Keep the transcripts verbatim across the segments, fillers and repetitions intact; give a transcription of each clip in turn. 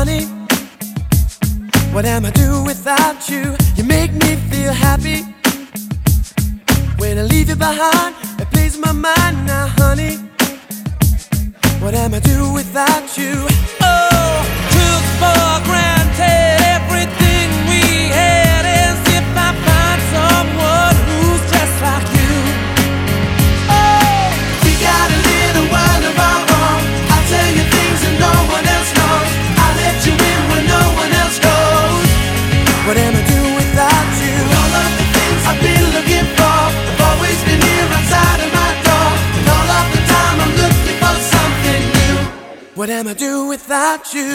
honey, what am I do without you? You make me feel happy. When I leave you behind, it plays my mind now, honey. What am I do without you? Oh, took for granted everything we had, as if I find someone who's just like you. Oh, we got a little world of our own. I'll tell you things that no one else knows. I'll let you in when no one else goes. What am I do without you? All of the things I've been looking for have always been here outside of my door. And all of the time I'm looking for something new. What am I do without you?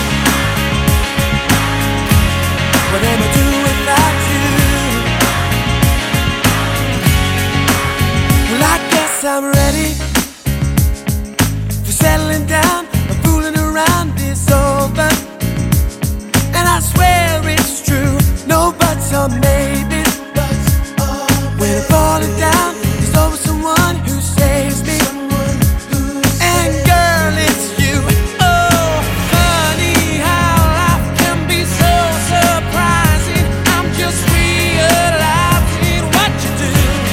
What am I do without you? Well, I guess I'm ready for settling down. I'm fooling around is over, and I swear it's true. No buts or maybes. When I'm falling down, there's always someone who saves me. And girl, it's you. Oh, funny how life can be so surprising. I'm just realizing what you do.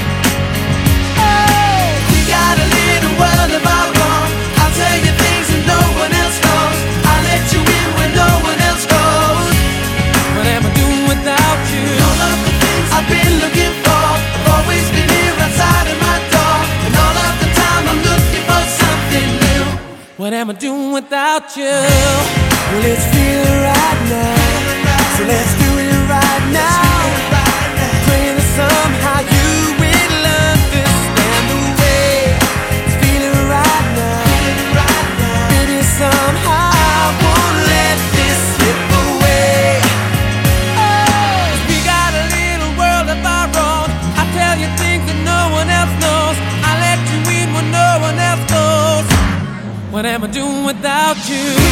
Oh, we got a little world of our own. I'll tell you things that no one else knows. I'll let you in when no one else goes. What am I doing without you? All of the things I've been looking for have always been here outside of my door. And all of the time I'm looking for something new. What am I doing without you? Well, let's feel it right now. So let's do it right now. Praying that somehow you will understand the way it's feeling right now. Baby, somehow I won't let this slip away. Oh, we got a little world of our own. I tell you things that no one else knows. I let you in when no one else goes. What am I doing without you?